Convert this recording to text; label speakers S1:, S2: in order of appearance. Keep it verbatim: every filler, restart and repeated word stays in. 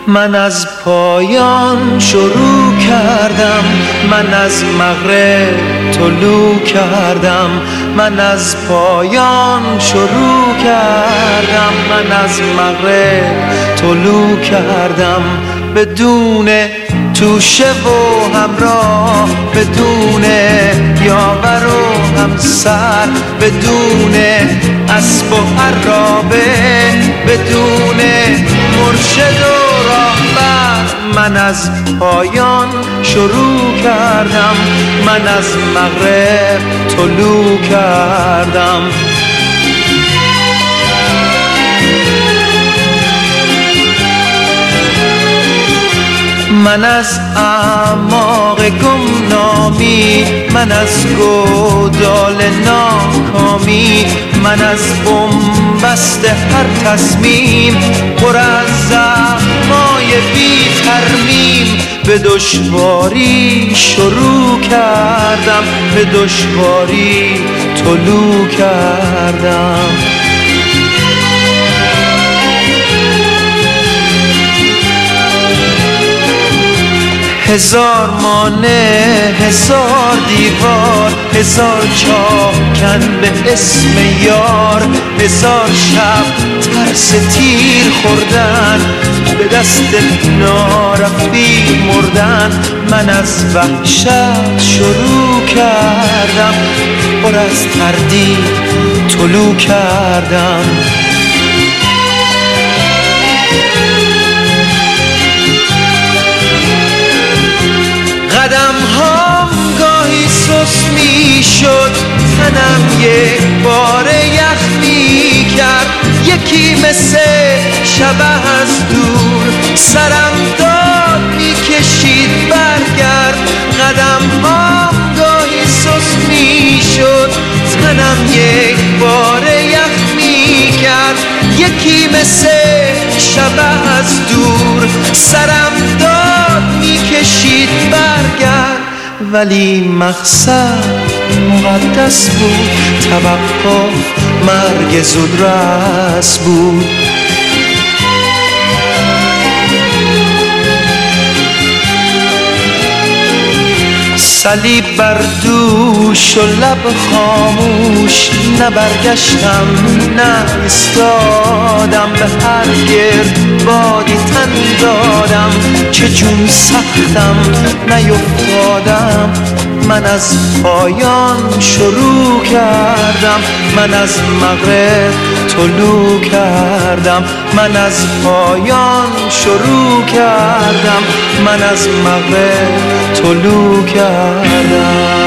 S1: من از پایان شروع کردم، من از مغرب طلوع کردم. من از پایان شروع کردم، من از مغرب طلوع کردم. بدون توشه و همراه، بدون یاور و همسر، بدون اسب و عرابه، بدون مرشد و راهبر. من از پایان شروع کردم، من از مغرب طلوع کردم. من از اعماق گمنامی، من از گودال ناکامی، من از بنبست هر تصمیم پر از زخمای بی ترمیم. به دشواری شروع کردم، به دشواری طلوع کردم. هزار مانع، هزار دیوار، هزار چاه کن به اسم یار، هزار شب ترس تیر خوردن، به دست نارفیق مردن. من از وحشت شروع کردم، پر از تردید طلوع کردم. قدم هام گاهی سست می شد، تنم یک بار یخ می کرد. یکی مثل شبح از دور سرم داد می کشید برگرد. قدم هام گاهی سست می شد، تنم یک بار یخ می کرد. یکی مثل شبح از دور سرم داد می کشید برگرد. ولی مقصد مقدس بود، توقع مرگ زودرس بود. صلیب بر دوش و لب خاموش، نه برگشتم نه ایستادم. به هر گرد بادی تن دادم، چه جون سختم نیفتادم. من از پایان شروع کردم، من از مغرب طلوع کردم. من از پایان شروع کردم، من از مغرب طلوع کردم.